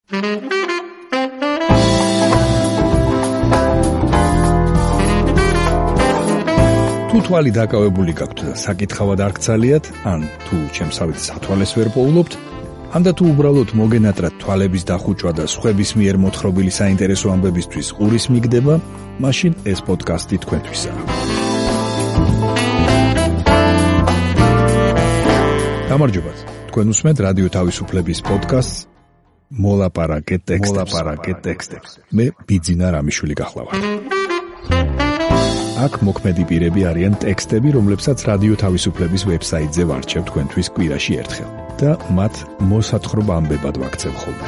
თუ თვალი დაკავებული გაქვთ და საკითხავად არ გცალიათ, ან თუ ჩემსავით სათვალეს ვერ პოულობთ, ანდა თუ უბრალოდ მოგენატრათ თვალების დახუჭვა და სხვების მიერ მოთხრობილი საინტერესო ამბებისთვის ყურის მიგდება, მაშინ ეს პოდკასტი თქვენთვისაა. გამარჯობათ, თქვენ უსმენთ რადიო თავისუფლების პოდკასტს მოლაპარაკე ტექსტებს. მე ბიძინა რამიშვილი გახლავართ. აქ მოქმედი პირები არიან ტექსტები, რომლებსაც რადიო თავისუფლების ვებსაიტზე ვარჩევ თქვენთვის კვირაში ერთხელ და მათ მოსათხრობ ამბებად ვაქცევ ხოლმე.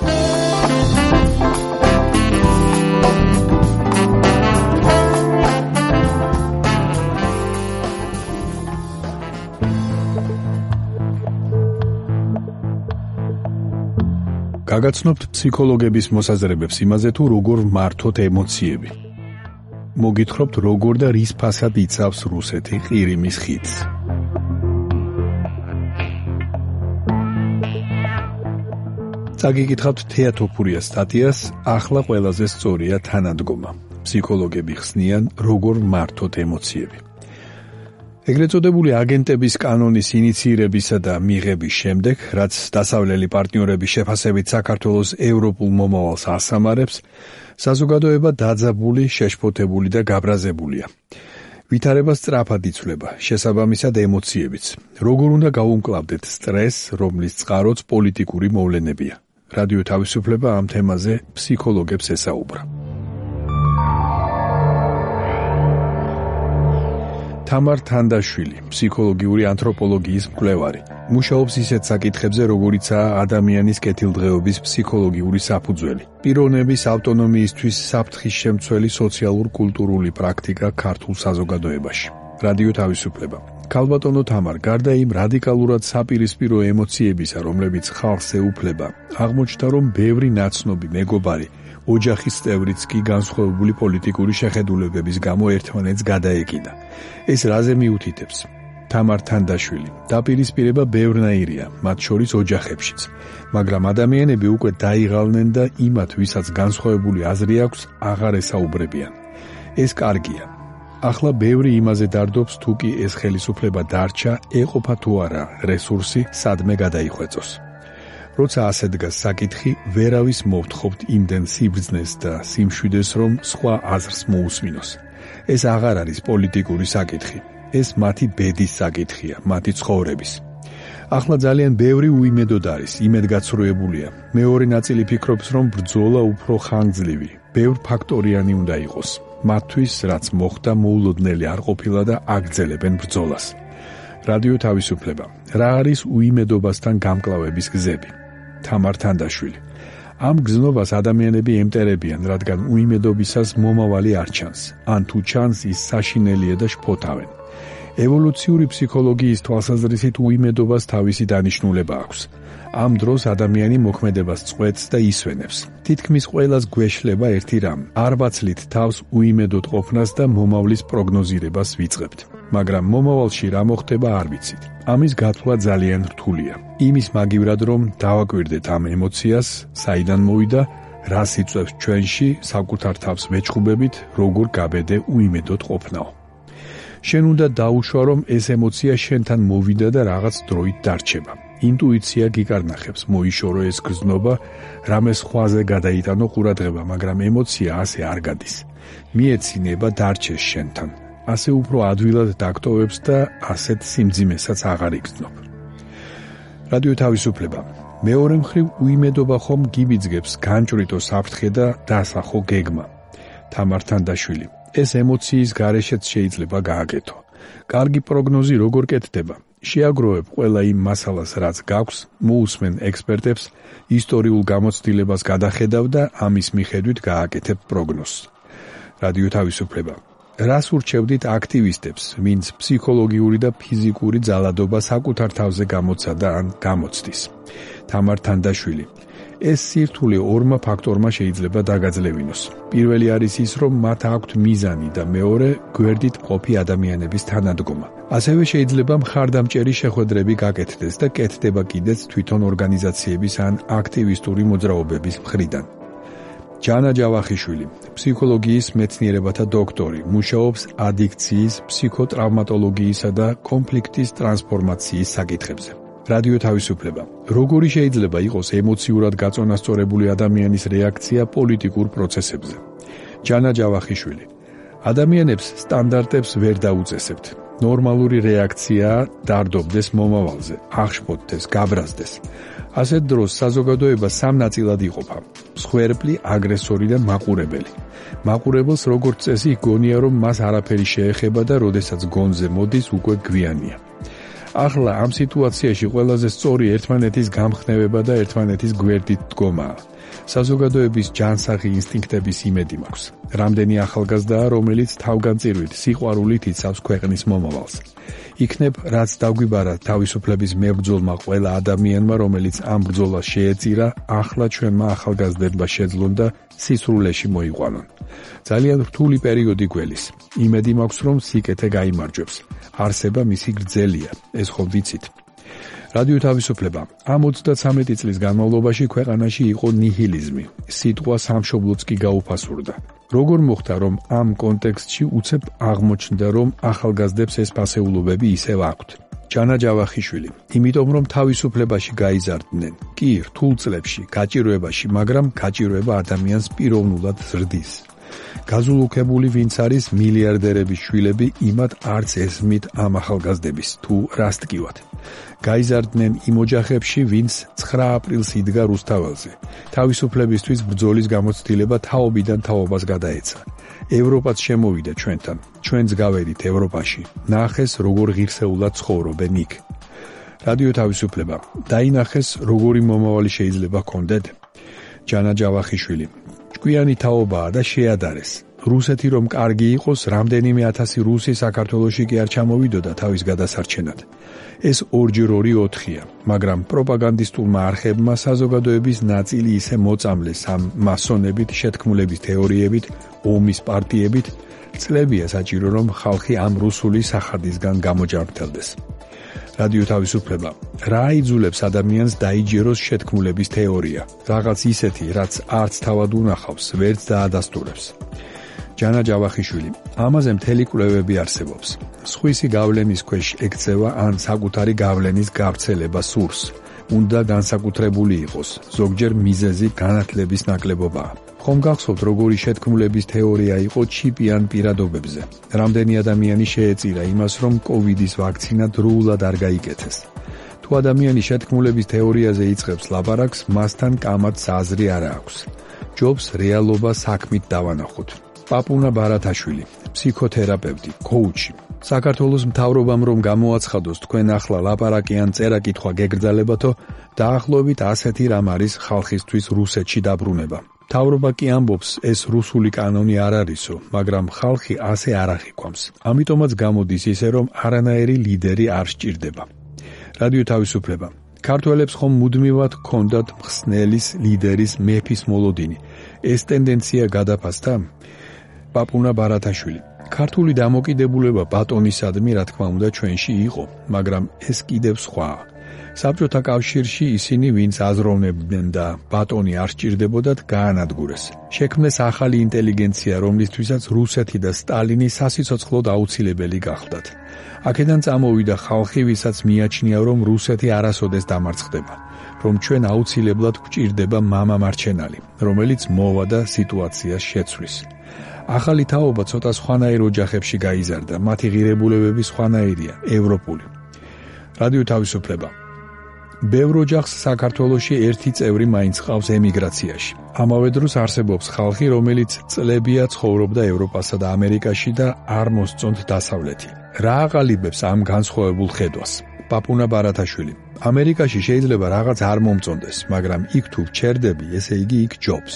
გაგაცნობთ ფსიქოლოგების მოსაზრებებს იმაზე, თუ როგორ მართოთ ემოციები. მოგითხრობთ, როგორ და რის ფასად იცავს რუსეთი ყირიმის ხიდს. წაგიკითხავთ თეატოფურიას სტატიას, ახლა ყველაზე სწორია თანადგომა. ფსიქოლოგები ხსნიან, როგორ მართოთ ემოციები. ეგრეთ წოდებული აგენტების კანონის ინიციირებისა და მიღების შემდეგ, რაც დასავლელი პარტნიორების შეფასებით საქართველოს ევროპულ მომავალს ასამარებს, საზოგადოება დაძაბული, შეშფოთებული და გაბრაზებულია. ვითარება სწრაფად იცვლება, შესაბამისად ემოციებიც. როგორ უნდა გაუმკლავდეთ სტრესს, რომლის წყაროც პოლიტიკური მოვლენებია. რადიო თავისუფლება ამ თემაზე ფსიქოლოგებს ესაუბრა. თამარ თანდაშვილი, ფსიქოლოგიური ანთროპოლოგიის მკვლევარი, მუშაობს ისეთ საკითხებზე, როგორიცაა ადამიანის კეთილდღეობის ფსიქოლოგიური საფუძველი, პიროვნების ავტონომიისთვის საფრთხის შემცველი სოციალურ-კულტურული პრაქტიკა ქართულ საზოგადოებაში. რადიო თავისუფლება. ქალბატონო თამარ, გარდა იმ რადიკალურად საპირისპირო ემოციებისა, რომლებიც ხალხს ეუფლება, აღმოჩნდა, რომ ბევრი ნაცნობი მეგობარი, ოჯახის წევრიც კი განსხვავებული პოლიტიკური შეხედულებების გამო ერთმანეთს გადაეკიდა. ეს რაზე მიუთითებს? თამარ თანდაშვილი. დაპირისპირება ბევრნაირია, მათ შორის ოჯახებშიც, მაგრამ ადამიანები უკვე დაიღალნენ და იმათ, ვისაც განსხვავებული აზრი აქვს, აღარ ესაუბრებიან. ეს კარგია. ახლა ბევრი იმაზე დარდობს, თუ კი ეს ხელისუფლება დარჩა, ეყოფა თუ არა რესურსი სადმე გადაიხვეწოს. როცა ასე დგას საკითხი, ვერავის მოვთხოვთ იმდენ სიბრძნეს და სიმშვიდეს, რომ სხვა აზრს მოусმინოს. ეს აღარ არის პოლიტიკური საკითხი. ეს მათი ბედის საკითხია, მათი ცხოვრების. ახლა ძალიან ბევრი უიმედოდ არის, იმედგაცრუებულია. მეორე ნაწილი ფიქრობს, რომ ბრძოლა უფრო ხანგრძლივი, ბევრფაქტორიანი უნდა იყოს. მათთვის, რაც მოხდა, მოულოდნელი არ ყოფილა და აგრძელებენ ბრძოლას. რადიო თავისუფლება. რა არის უიმედობასთან გამკლავების გზები? თამარ თანდაშვილი. ამ გზნობას ადამიანები ემტერებიან, რადგან უიმედობისას მომავალი არ ჩანს, ან თუ ჩანს, ის საშინელია და შფოთავენ. ევოლუციური ფსიქოლოგიის თვალსაზრისით უიმედობას თავისი დანიშნულება აქვს. ამ დროს ადამიანი მოქმედებას წყვეტს და ისვენებს. თითქმის ყველას გვეშლება ერთი რამ, არ ვაცლით თავს უიმედოდ ყოფნას და მომავლის პროგნოზირებას ვიწყებთ. მაგრამ მომავალში რა მოხდება არ ვიცით. ამის გათვლა ძალიან რთულია. იმის მაგივრად, რომ დავაკვირდეთ ამ ემოციას, საიდან მოვიდა, რას იწვევს ჩვენში, საკუთარ თავს ვეჩხუბებით, როგორ გაბედე უიმედოდ ყოფნაო. შენ უნდა დაუშვა, რომ ეს ემოცია შენთან მოვიდა და რაღაც დროით დარჩება. ინტუიცია გიკარნახებს, მოიშორო ეს გზნობა, რამე სხვაზე გადაიტანო ყურადღება, მაგრამ ემოცია ასე არ გადის. მიეცინება დარჩეს შენთან. ასე უფრო ადვილად დაგტოვებს და ასეთ სიმძიმესაც აღარ იგრძნობ. რადიო თავისუფლება. მეორე მხრივ უიმედობა ხომ გიბიძგებს განჭვრიტო საფრთხე და დასახო გეგმა. თამარ თანდაშვილი. ეს ემოციის გარეშეც შეიძლება გააკეთო. კარგი პროგნოზი როგორ კეთდება? შეაგროვებ ყველა იმ მასალას, რაც გაქვს, მოусმენ ექსპერტებს, ისტორიულ გამოცდილებას გადახედავ და ამის მიხედვით გააკეთებ პროგნოზს. რადიო თავისუფლება. რას ურჩევდით აქტივისტებს, ვინც ფსიქოლოგიური და ფიზიკური ძალადობა საკუთარ თავზე გამოცადა ან გამოცდის? თამარ თანდაშვილი. ეს სირთულე ორმა ფაქტორმა შეიძლება დაგაძლევინოს. პირველი არის ის, რომ მათ აქვთ მიზანი და მეორე გვერდით მყოფი ადამიანების თანადგომა. ასევე შეიძლება მხარდამჭერი შეხვედრები გაკეთდეს და კეთდება კიდეც თვითონ ორგანიზაციების ან აქტივისტური მოძრაობების მხრიდან. ჯანა ჯავახიშვილი, ფსიქოლოგიის მეცნიერებათა დოქტორი, მუშაობს ადიქციის, ფსიქოტრավმატოლოგიისა და კონფლიქტის ტრანსფორმაციის საკითხებზე. რადიო თავისუფლება. როგორი შეიძლება იყოს ემოციურად გაწონასწორებული ადამიანის რეაქცია პოლიტიკურ პროცესებზე? ჯანა ჯავახიშვილი. ადამიანებს სტანდარტებს ვერ დაუწესებთ. ნორმალური რეაქციაა დარდობდეს მომავალზე, აღშფოთდეს, გაბრაზდეს. ასეთ დროს საზოგადოება სამ ნაწილად იყოფა: მსხვერპლი, აგრესორი და მაყურებელი. მაყურებელს როგორც წესი გონია, რომ მას არაფერი შეეხება და როდესაც გონზე მოდის, უკვე გვიანია. ახლა ამ სიტუაციაში ყველაზე სწორი ერთმანეთის გამხნევება და ერთმანეთის გვერდით დგომაა. საზოგადოების ჯანსაღი ინსტინქტების იმედი მაქვს. რამდენი ახალგაზრდაა, რომელიც თავგანწირვით, სიყვარულით იცავს ქვეყნის მომავალს. იქნებ, რაც დაგვიბარა თავისუფლების მებრძოლმა ყველა ადამიანმა, რომელიც ამ ბრძოლას შეეწირა, ახლა ჩვენმა ახალგაზრდებმა შეძლონ და სისრულეში მოიყვანონ. ძალიან რთული პერიოდი გველის. იმედი მაქვს, რომ სიკეთე გაიმარჯვებს. არსება მისი გრძელია, ეს ხო ვიცით. რადიო თავისუფლება. ამ 33 წლის განმავლობაში ქვეყანაში იყო ნიჰილიზმი. სიტყვა სამშობლოც კი გაუფასურდა. როგორ მოხდა, რომ ამ კონტექსტში უცებ აღმოჩნდა, რომ ახალგაზრდებს ეს ფასეულობები ისევ აქვთ? ჯანა ჯავახიშვილი. იმიტომ, რომ თავისუფლებაში გაიზარდნენ. კი, რთულ წლებში, გაჭირვებაში, მაგრამ გაჭირვება ადამიანს პიროვნულად ზრდის. გაზულუქებული ვინც არის მილიარდერების შვილები, იმათ არც ესმით ამ ახალგაზრდების თუ რას ტკივათ. გაიზარდნენ იმ ოჯახებში, ვინც 9 აპრილს იდგა რუსთაველზე. თავისუფლებისთვის ბრძოლის გამოცდილება თაობიდან თაობას გადაეცა. ევროპაც შემოვიდა ჩვენთან. ჩვენც გავედით ევროპაში. ნახეს, როგორ ღირსეულად ცხოვრობენ იქ. რადიო თავისუფლება. დაინახეს, როგორი მომავალი შეიძლება გქონდეთ? ჯანა ჯავახიშვილი. ჭკვიანი თაობაა და შეადარეს. რუსეთი რომ კარგი იყოს, რამდენიმე ათასი რუსი საქართველოში კი არ ჩამოვიდოდა თავის გადასარჩენად. ეს 2x2 4-ია, მაგრამ პროპაგანდისტულმა არხებმა საზოგადოების ნაწილი ისე მოწამლეს ამ მასონებით, შეთქმულების თეორიებით, ომის პარტიებით, წლებია საჭირო რომ ხალხი ამ რუსული სახადისგან გამოჯანმრთელდეს. რადიო თავისუფლება. რა იძულებს ადამიანს დაიჯეროს შეთქმულების თეორია? რაღაც ისეთი, რაც არც თავად უნახავს, ვერც დაადასტურებს. ჯანა ჯავახიშვილი. ამაზე მთელი კვლევები არსებობს. სხვისი გავლენის ქვეშ ექცევა ან საკუთარი გავლენის გავრცელება სურს. უნდა განსაკუთრებული იყოს. ზოგჯერ მიზეზი განათლების ნაკლებობაა. ხომ გახსოვთ, როგორი შეთქმულების თეორია იყო ჩიპიან პირადობებზე? რამდენი ადამიანი შეეწირა იმას, რომ კოვიდის ვაქცინა დროულად არ გაიკეთეს? თუ ადამიანი შეთქმულების თეორიაზე იწყებს ლაპარაკს, მასთან კამათს აზრი არ აქვს. ჯობს რეალობა საქმით დავანახოთ. პაპუნა ბარათაშვილი, ფსიქოთერაპევტი, კოუჩი. საქართველოს მთავრობამ რომ გამოაცხადოს თქვენ ახლა ლაპარაკი ან წერა-კითხვა გეგრძალებათო, დაახლოებით ასეთი რამ არის ხალხისთვის რუსეთში დაბრუნება. მთავრობა კი ამბობს, ეს რუსული კანონი არ არისო, მაგრამ ხალხი ასე არ აღიქვამს. ამიტომაც გამოდის ისე, რომ არანაირი ლიდერი არ სჭირდება. რადიო თავისუფლება. ქართველებს ხომ მუდმივად ჰქონდათ მხსნელის, ლიდერის, მეფის მოლოდინი. ეს ტენდენცია გადაფასდა? პაპუნა ბარათაშვილი. ქართული დამოკიდებულება ბატონისადმი, რა თქმა უნდა, ჩვენში იყო, მაგრამ ეს კიდევ სხვაა. საბჭოთა კავშირში ისინი, ვინც აზროვნებდნენ და ბატონი არ სჭირდებოდათ, გაანადგურეს. შექმნეს ახალი ინტელიგენცია, რომლისთვისაც რუსეთი და სტალინი სასიცოცხლოდ აუცილებელი გახდათ. აქედან წამოვიდა ხალხი, ვისაც მიაჩნია, რომ რუსეთი არასოდეს დამარცხდება, რომ ჩვენ აუცილებლად გვჭირდება მამამარჩენალი, რომელიც მოვა და სიტუაციას შეცვლის. ახალი თაობა ცოტა სხვანაირ ოჯახებში გაიზარდა, მათი ღირებულებები სხვანაირია, ევროპული. რადიო თავისუფლება. ბევრ ოჯახს საქართველოში ერთი წევრი მაინც ყავს ემიგრაციაში. ამავე დროს არსებობს ხალხი, რომელიც წლებია ცხოვრობდა ევროპასა და ამერიკაში და არ მოსწონთ დასავლეთი. რა აყალიბებს ამ განსხვავებულ ხედვას? პაპუნა ბარათაშვილი. ამერიკაში შეიძლება რაღაც არ მომწონდეს, მაგრამ იქ თუ ვჩერდები, ესე იგი იქ ჯობს.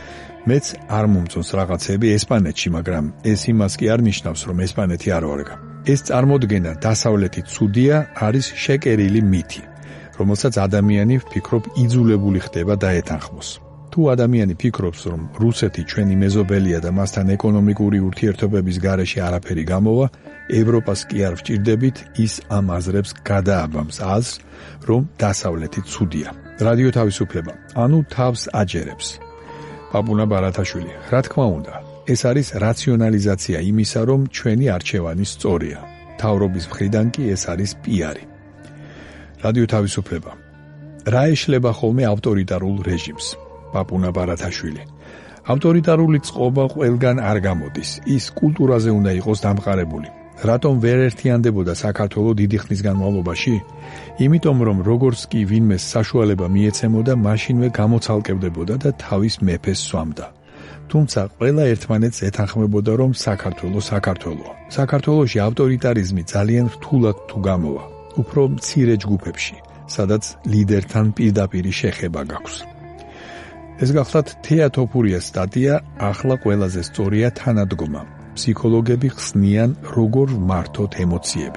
მეც არ მომწონს რაღაცები ესპანეთში, მაგრამ ეს იმას კი არ ნიშნავს, რომ ესპანეთი არ ვარგა. ეს წარმოდგენა დასავლეთი ცუდია არის შეკერილი მითი. რომელსაც ადამიანი ვფიქრობ იძულებული ხდება დაეთანხმოს. თუ ადამიანი ფიქრობს, რომ რუსეთი ჩვენი მეზობელია და მასთან ეკონომიკური ურთიერთობების გარეშე არაფერი გამოვა, ევროპას კი არ ვჭირდებით, ის ამ აზრებს გადააბამს აზრს, რომ დასავლეთი ცუდია. რადიო თავისუფლება, ანუ თავს აჯერებს. პაპუნა ბარათაშვილი, რა თქმა უნდა, ეს არის რაციონალიზაცია იმისა, რომ ჩვენი არჩევანი სწორია. თავრობის მხრიდან კი ეს არის პიარი. რადიო თავისუფლება. რა ეშლება ხოლმე ავტორიტარულ რეჟიმს? პაპუნა ბარათაშვილი. ავტორიტარული წყობა ყველგან არ გამოდის. ის კულტურაზე უნდა იყოს დამყარებული. რატომ ვერ ერთიანდებოდა საქართველოს დიდი ხნის განმავლობაში? იმიტომ რომ როგორც კი ვინმეს საშუალება მიეცემოდა, მაშინვე გამოცალკევდებოდა და თავის მეფეს სვამდა. თუმცა ყველა ერთმანეთს ეთანხმებოდა, რომ საქართველოს საქართველოა. საქართველოში ავტორიტარიზმი ძალიან რთულად თუ გამოვა. უფრო მცირე ჯგუფებში, სადაც ლიდერთან პირდაპირი შეხება გაქვს. ეს გახლავთ თეა თოფურიას სტატია ახლა ყველაზე სწორია თანადგომა. ფსიქოლოგები ხსნიან როგორ ვმართოთ ემოციები.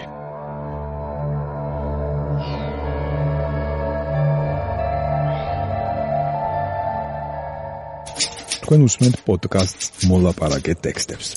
თქვენ უსმენთ პოდკასტს მოლაპარაკე ტექსტებს.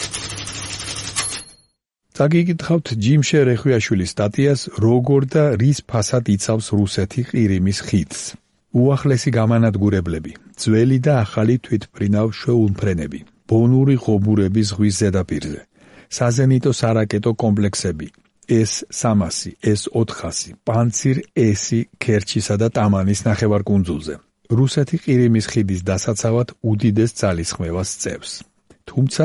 წაგიკითხავთ ჯიმშე რეხვიაშვილის სტატიას როგორ და რის ფასად იცავს რუსეთი ყირიმის ხიდს. უახლესი გამანადგურებლები, ძველი და ახალი თვითმფრინავ შეულმფრენები, ბონური ღობურები ზღვის ზედაპირზე, საზენიტო სარაკეტო კომპლექსები, S-300, S-400, პანცირ S-ი ქერჩისა და ტამანის ნახევარკუნძულზე. რუსეთი ყირიმის ხიდის დასაცავად უდიდეს ძალისხმევას წევს. თუმცა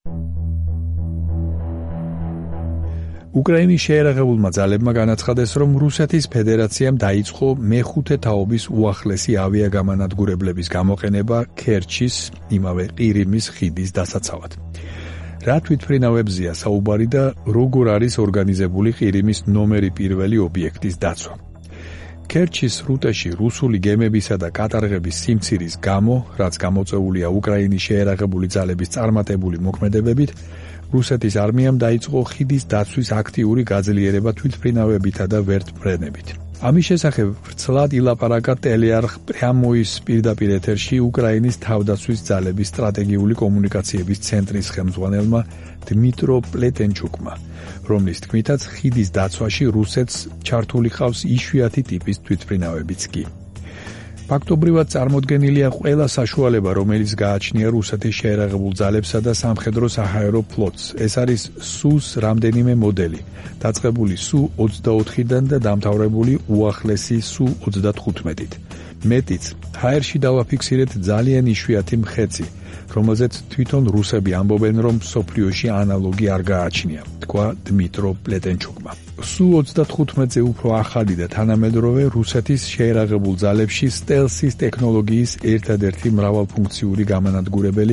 უკრაინის შეერაღებულმა ძალებმა განაცხადეს, რომ რუსეთის ფედერაციამ დაიწყო მეხუთე თაობის უახლესი ავიაგამანადგურებლების გამოყენება ქერჩის, იმავე ყირიმის ხიდის დასაცავად. რა თვითმფრინავებზია საუბარი და როგორ არის ორგანიზებული ყირიმის ნომერი პირველი ობიექტის დაცვა. ქერჩის სრუტეში რუსული გემებისა და კატარღების სიმცირის გამო, რაც გამოწვეულია უკრაინის შეერაღებული ძალების წარმატებული მოქმედებებით, რუსეთის არმიამ დაიწყო ხიდის დაცვის აქტიური გაძლიერება თვითმფრინავებითა და ვერტმფრენებით. ამის შესახებ ვრცლად ილაპარაკა ტელეარხ პრიამოის პირდაპირ ეთერში უკრაინის თავდაცვის ძალების სტრატეგიული კომუნიკაციების ცენტრის ხელმძღვანელმა დმიტრო პლეტენჩუკმა, რომლის თქმითაც ხიდის დაცვაში რუსეთს ჩართული ყავს იშვიათი ტიპის თვითმფრინავებიც კი. ფაქტობრივად წარმოდგენილია ყველა საშუალება, რომელიც გააჩნია რუსეთის შეერაღებულ ძალებსა და სამხედრო-საჰაერო ფლოტს. ეს არის სუს რამდენიმე მოდელი, დაწყებული Su-24-დან და დამთავრებული უახლესი Su-35-ით. მეტიც, ჰაერში დავაფიქსირეთ ძალიან იშვიათი მხეცი, რომელზეც თვითონ რუსები ამბობენ, რომ მსოფლიოში ანალოგი არ გააჩნია, თქვა დმიტრო პლეტენჩუკმა. Su-35-ზე უფრო ახალი და თანამედროვე რუსეთის შეერაღებულ ძალებში სტელსის ტექნოლოგიის ერთადერთი მრავალფუნქციური გამანადგურებელი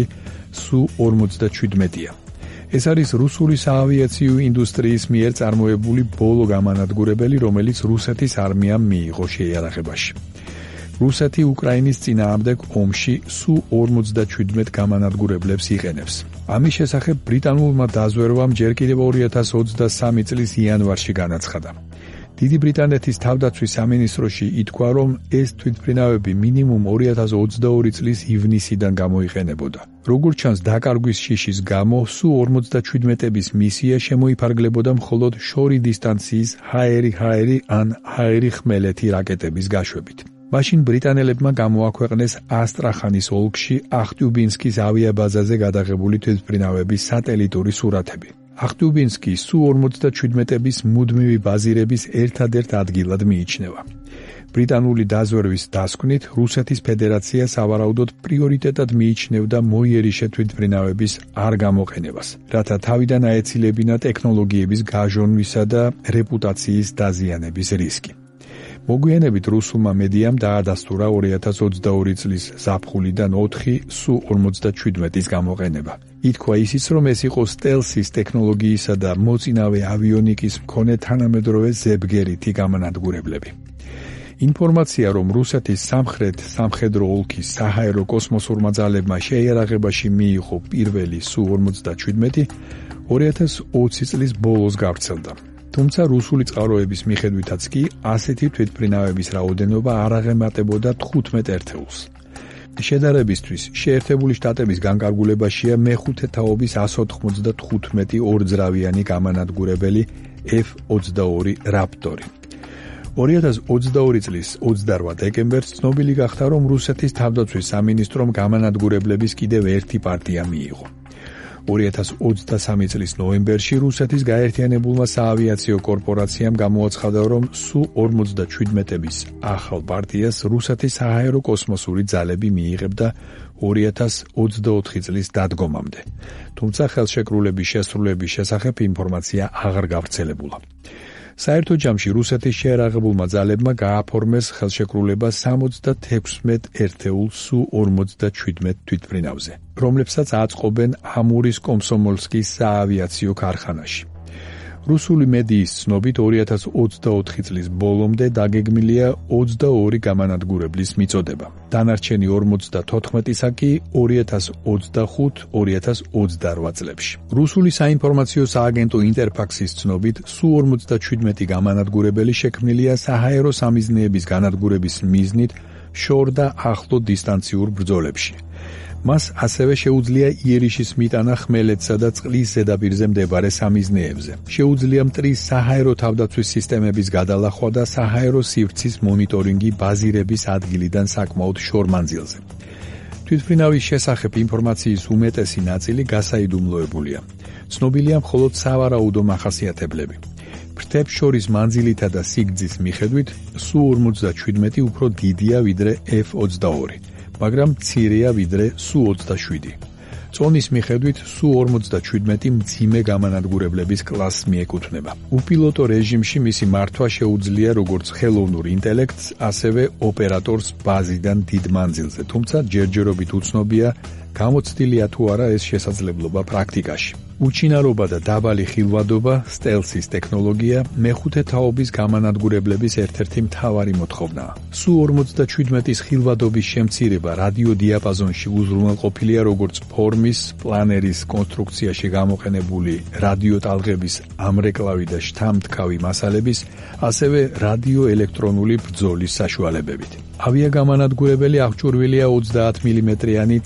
Su-57-ია. ეს არის რუსული საავიაციო ინდუსტრიის მიერ წარმოებული ბოლო გამანადგურებელი, რომელიც რუსეთის არმიამ მიიღო შეიარაღებაში. რუსეთი უკრაინის წინააღმდეგ ომში Su-57 გამანადგურებლებს იყენებს. ამის შესახებ ბრიტანულმა დაზვერვამ ჯერ კიდევ 2023 წლის იანვარში განაცხადა. დიდი ბრიტანეთის თავდაცვის სამინისტროში ითქვა, რომ ეს თვითმფრინავები მინიმუმ 2022 წლის ივნისიდან გამოიყენებოდა. როგორც ჩანს, დაკარგვის შიშის გამო Su-57-ების მისია შემოიფარგლებოდა მხოლოდ შორი დისტანციის ჰაერი-ჰაერი ან ჰაერი-ხმელეთი რაკეტების გაშვებით. მაშინ ბრიტანელებმა გამოაქვეყნეს ასტრახანის ოლქში ახტიუბინსკის ავიაბაზაზე გადაღებული თვითმფრინავების სატელიტური სურათები. ახტიუბინსკი Su-57-ების მუდმივი ბაზირების ერთადერთ ადგილად მიიჩნევა. ბრიტანული დაზვერვის დასკვნით, რუსეთის ფედერაცია სავარაუდოდ პრიორიტეტად მიიჩნევდა მოიერიშე თვითმფრინავების არ გამოყენებას, რათა თავიდან აეცილებინა ტექნოლოგიების გაჟონვისა და რეპუტაციის დაზიანების რისკი. მოგვიანებით რუსულმა მედიამ დაადასტურა 2022 წლის ზაფხულიდან 4 Su-57-ის გამოყენება. ითქვა ისიც, რომ ეს იყო სტელსის ტექნოლოგიისა და მოწინავე ავიონიკის მქონე თანამედროვე ზებგერითი გამანადგურებლები. ინფორმაცია, რომ რუსეთის სამხრეთ სამხედრო ოლქის საჰაერო კოსმოსურმა ძალებმა შეიარაღებაში მიიღო პირველი Su-57, 2020 წლის ბოლოს გავრცელდა. თუმცა რუსული წყაროების მიხედვითაც კი ასეთი თვითმფრინავების რაოდენობა არ აღემატებოდა 15 ერთეულს. შედარებისთვის, შეერთებული შტატების განკარგულებაშია მეხუთე თაობის 195 ორძრავიანი გამანადგურებელი F-22 რაპტორი. 2022 წლის 28 დეკემბერს ცნობილი გახდა, რომ რუსეთის თავდაცვის სამინისტრომ გამანადგურებლების კიდევ ერთი პარტია მიიღო. 2023 წლის ნოემბერში რუსეთის გაერთიანებულმა საავიაციო კორპორაციამ გამოაცხადა, რომ Su-57-ების ახალ პარტიას რუსეთის სააერო კოსმოსური ძალები მიიღებდა 2024 წლის დადგომამდე. თუმცა ხელშეკრულების შესრულების შესახებ ინფორმაცია აღარ გავრცელებულა. საერთო ჯამში რუსეთის შეერაღებულმა ძალებმა გააფორმეს ხელშეკრულება 76 ერთეულ Su-57 თვითმფრინავზე, რომლებსაც აწყობენ ამურის კომსომოლსკის საავიაციო ქარხანაში. რუსული მედიის ცნობით 2024 წლის ბოლომდე დაგეგმილია 22 გამანადგურებლის მიწოდება. დანარჩენი 54-ისა კი 2025-2028 წლებში. რუსული საინფორმაციო სააგენტო ინტერფაქსის ცნობით Su-57 გამანადგურებელი შექმნილია საჰაერო სამიზნეების განადგურების მიზნით შორ და ახლო დისტანციურ ბრძოლებში. მას ასევე შეუძლია იერიშის მიტანა ხმელეთსა და წყლის ზედაპირზე მდებარე სამიზნეებზე. შეუძლია მტრის საჰაერო თავდაცვის სისტემების გადალახვა და საჰაერო სივრცის მონიტორინგი ბაზირების ადგილიდან საკმაოდ შორ მანძილზე. თვითმფრინავის შესახებ ინფორმაციის უმეტესი ნაწილი გასაიდუმლოებულია. ცნობილია მხოლოდ სავარაუდო მახასიათებლები. ფრთებს შორის მანძილითა და სიგრძის მიხედვით Su-57 უფრო დიდია ვიდრე F-22. მაგრამ მცირეა ვიდრე Su-27. წონის მიხედვით Su-57 მძიმე გამანადგურებლების კლასს მიეკუთვნება. უპილოტო რეჟიმში მისი მართვა შეუძლია როგორც ხელოვნურ ინტელექტს, ასევე ოპერატორს ბაზიდან დიდ მანძილზე, თუმცა ჯერჯერობით უცნობია, გამოცდილია თუ არა ეს შესაძლებლობა პრაქტიკაში. უჩინარობა და დაბალი ხილვადობა, სტელსის ტექნოლოგია მეხუთე თაობის გამანადგურებლების ერთ-ერთი მთავარი მოთხოვნაა. Su-57-ის ხილვადობის შემცირება რადიო დიაპაზონში უზრუნველყოფილია როგორც ფორმის, პლანერის კონსტრუქციაში გამოყენებული რადიო ტალღების ამრეკლავი და შთამთქავი მასალების, ასევე რადიოელექტრონული ბრძოლის საშუალებებით. ავიაგამანადგურებელი აღჭურვილია 30 მმ-იანი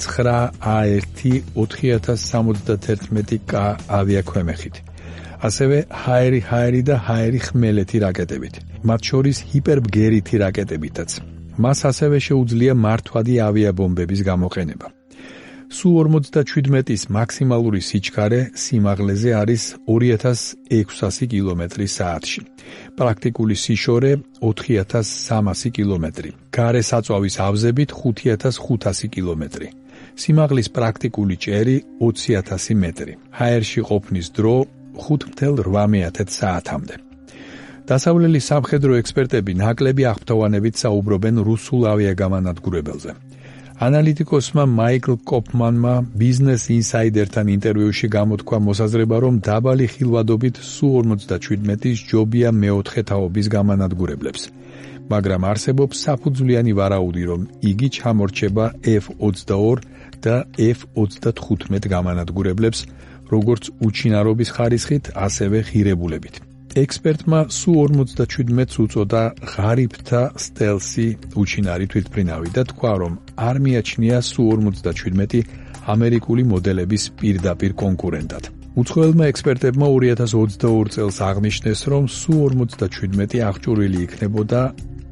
9A1-4071K ავიაქვემეხით. ასევე ჰაერი და ჰაერი ხმელეთი რაკეტებით. მათ შორის ჰიპერბგერითი რაკეტებითაც. მას ასევე შეუძლია მართვადი ავიაბომბების გამოყენება. Su-57-ის მაქსიმალური სიჩქარე სიმაღლეზე არის 2600 კმ/სთ. პრაქტიკული სიშორე 4300 კმ. გარე საწვავის ავზებით 5500 კმ. სიმაღლის პრაქტიკული ჭერი 20000 მეტრი. ჰაერში ყოფნის დრო 5.8 საათამდე. დასავლელი სამხედრო ექსპერტები ნაკლები აღფრთოვანებით საუბრობენ რუსულ ავიაგამანადგურებელზე. ანალიტიკოსმა მაიკლ კოპმანმა Business Insider-თან ინტერვიუში გამოთქვა მოსაზრება, რომ დაბალი ხილვადობით Su-57 ჯობია მეოთხე თაობის გამანადგურებლებს. მაგრამ არსებობს საფუძვლიანი ვარაუდი, რომ იგი ჩამორჩება F-22 და F-35 გამანადგურებლებს, როგორც უჩინარობის ხარისხით, ასევე ღირებულებით. ექსპერტმა Su-57-ს უწოდა ღარიბთა სტელსი უჩინარი თვითმფრინავი და თქვა, რომ არ მიაჩნია Su-57 ამერიკული მოდელების პირდაპირ კონკურენტად. უცხოელმა ექსპერტებმა 2022 წელს აღნიშნეს, რომ Su-57 აღჭურვილი იქნებოდა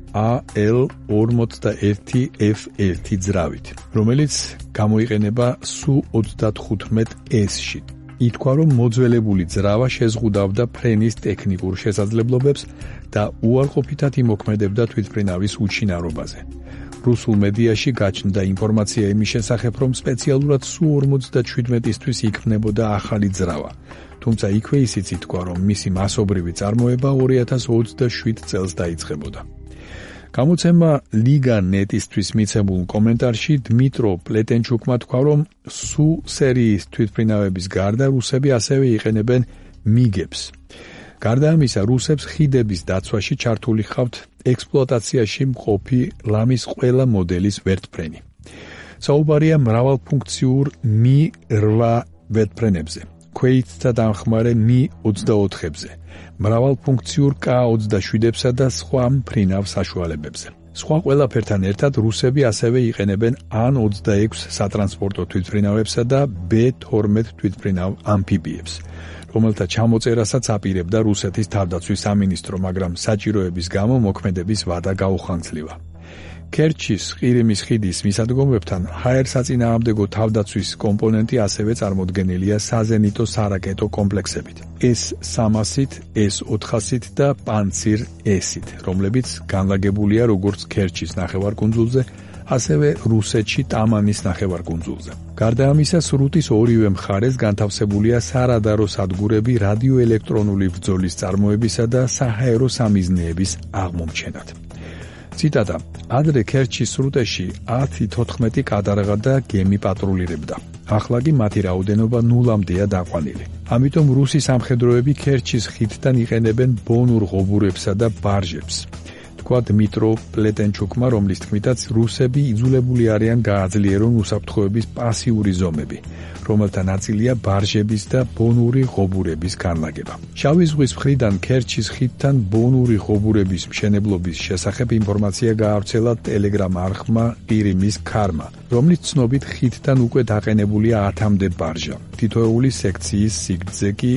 AL-41F1 ძრავით, რომელიც გამოიყენება Su-35S-ში. ითქვა, რომ მოძველებული ძრავა შეზღუდავდა ფრენის ტექნიკურ შესაძლებლობებს და უარყოფითად იმოქმედებდა თვითმფრინავის უჩინარობაზე. რუსულ მედიაში გაჩნდა ინფორმაცია იმის შესახებ, რომ სპეციალურად Su-57-ისთვის იქმნებოდა ახალი ძრავა. თუმცა იქვე ისიც ითქვა, რომ მისი მასობრივი წარმოება 2027 წელს დაიწყებოდა. გამოცემა Liga.net-ისთვის მიცემულ კომენტარში დმიტრო პლეტენჩუკმა თქვა, რომ Su სერიის თვითმფრინავების გარდა რუსები ასევე იყენებენ მიგებს. გარდა ამისა, რუსებს ხიდების დაცვაში ჩართული ჰყავთ ექსპლუატაციაში მყოფი ლამის ყველა მოდელის ვერტმფრენი. საუბარია მრავალფუნქციურ Mi-8 ვერტმფრენებზე. ქვეითთა დამხმარე Mi-24-ებზე, მრავალფუნქციურ K-27-ებსა და სხვა მფრინავ საშუალებებზე. სხვა ყველაფერთან ერთად რუსები ასევე იყენებენ An-26 სატრანსპორტო თვითმფრინავებსა და B-12 თვითმფრინავ ამფიბიებს, რომელთა ჩამოწერასაც აპირებდა რუსეთის თავდაცვის სამინისტრო, მაგრამ საჭიროების გამო მოქმედების ვადა გაუხანძლივა. ქერჩის ყირიმის ხიდის მისადგომებთან ჰაერ-საწინააღმდეგო თავდაცვის კომპონენტი ასევე წარმოდგენილია საზენიტო სარაკეტო კომპლექსებით S-300-ით, S-400-ით და Pantsir-S-ით, რომლებიც განლაგებულია როგორც ქერჩის ნახევარკუნძულზე, ასევე რუსეთში ტამანის ნახევარკუნძულზე. გარდა ამისა, სრუტის ორივე მხარეს განთავსებულია სარადარო სადგურები რადიოელექტრონული ბრძოლის წარმოებისა და საჰაერო სამიზნეების აღმომჩენად. ციტატა: ადრე ქერჩის სრუტეში 10-14 კადარღა და გემი პატრულირებდა. ახლა კი მათი რაოდენობა ნულამდეა დაყვანილი. ამიტომ რუსი სამხედროები ქერჩის ხიდთან იყენებენ ბონურ ღობურებსა და ბარჟებს. თქვა დმიტრო პლეტენჩუკმა, რომლის თქმითაც რუსები იძულებული არიან გააძლიერონ უსაფრთხოების პასიური ზომები, რომელთა ნაწილია ბარჟების და ბონური ღობურების განლაგება. შავი ზღვის მხრიდან ქერჩის ხიდთან ბონური ღობურების მშენებლობის შესახებ ინფორმაცია გაავრცელა ტელეგრამ არხმა ყირიმის ქარმა, რომლის ცნობით ხიდთან უკვე დაყენებულია 10-მდე ბარჟა. თითოეული სექციის სიგრძე კი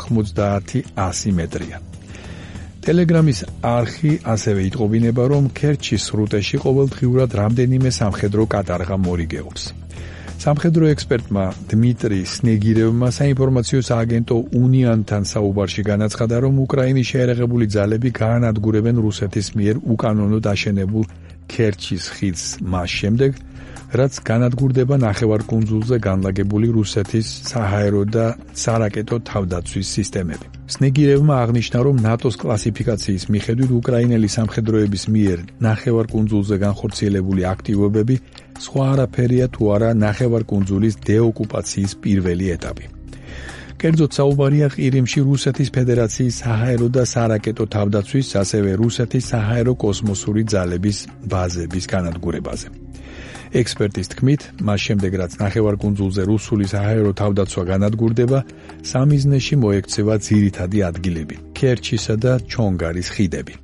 90-100 მეტრია. ტელეგრამის არხი ასევე იტყობინება, რომ ქერჩის სრუტეში ყოველდღიურად რამდენიმე სამხედრო კატარღა მორიგეობს. სამხედრო ექსპერტმა დმიტრი სნეგირევმა საინფორმაციო სააგენტო უნიანთან საუბარში განაცხადა, რომ უკრაინის შეერაღებული ძალები გაანადგურებენ რუსეთის მიერ უკანონოდ აშენებულ ქერჩის ხიდს მას შემდეგ, რაც განადგურდება ნახევარკუნძულზე განლაგებული რუსეთის საჰაერო და სარაკეტო თავდაცვის სისტემები. სნეგირევმა აღნიშნა, რომ ნატოს კლასიფიკაციის მიხედვით უკრაინელი სამხედროების მიერ ნახევარკუნძულზე განხორციელებული აქტივობები სხვა არაფერია თუ არა ნახევარკუნძულის დეოკუპაციის პირველი ეტაპი. კერძოდ საუბარია ყირიმში რუსეთის ფედერაციის საჰაერო და სარაკეტო თავდაცვის, ასევე რუსეთის საჰაერო კოსმოსური ძალების ბაზების განადგურებაზე. ექსპერტის თქმით, მას შემდეგ რაც ნახევარკუნძულზე რუსული საჰაერო თავდაცვა განადგურდება, სამიზნეში მოექცევა ძირითადი ადგილები, ქერჩისა და ჩონგარის ხიდები.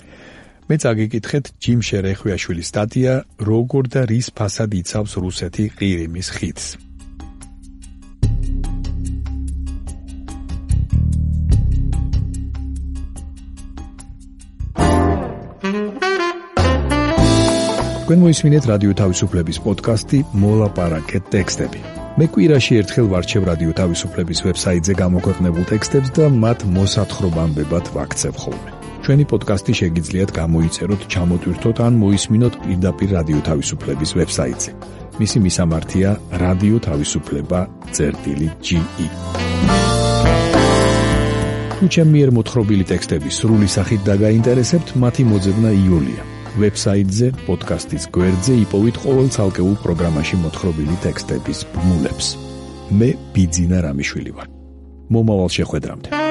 მე წაგიკითხეთ ჯიმ შერეხვიაშვილის სტატია როგორ და რის ფასად იცავს რუსეთი ყირიმის ხიდს. თქვენ მოისმინეთ რადიო თავისუფლების პოდკასტი მოლაპარაკეთ ტექსტები. მე კვირაში ერთხელ ვარჩევ რადიო თავისუფლების ვებსაიტზე გამოქვეყნებულ ტექსტებს და მათ მოსათხრობამდებად ვაქცევ ხოლმე. ჩვენი პოდკასტი შეგიძლიათ გამოიწეროთ, ჩამოტვირთოთ ან მოისმინოთ პირდაპირ რადიო თავისუფლების ვებსაიტზე. მისი მისამართია რადიო თავისუფლება.ge. თუ ჩემი მიერ მოთხრობილი ტექსტები სრული სახით დაგაინტერესებთ, მათი მოძებნა იოლია. ვებსაიტზე, პოდკასტის გვერდზე იპოვით ყოველ ცალკეულ პროგრამაში მოთხრობილი ტექსტების ბმულებს. მე ბიძინა რამიშვილი ვარ. მომავალ შეხვედრამდე.